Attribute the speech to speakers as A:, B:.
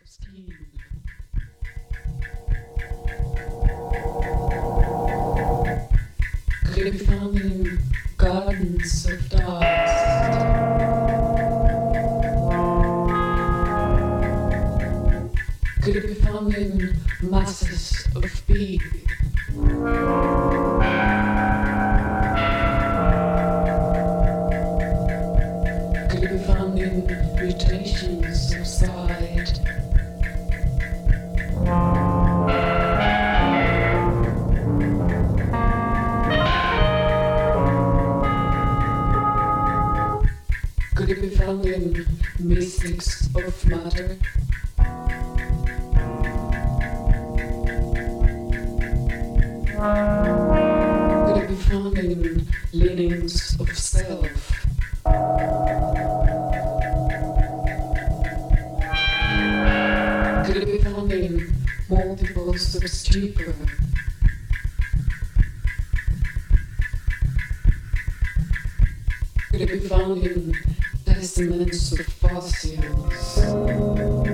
A: Could it be found in gardens of dust? Could it be found in masses of bees? Could it be found in mutations of side? Could it be found in mystics of matter? Could it be found in leanings of self? Could it be found in multiples of stupor? Could it be found in testaments of fossils?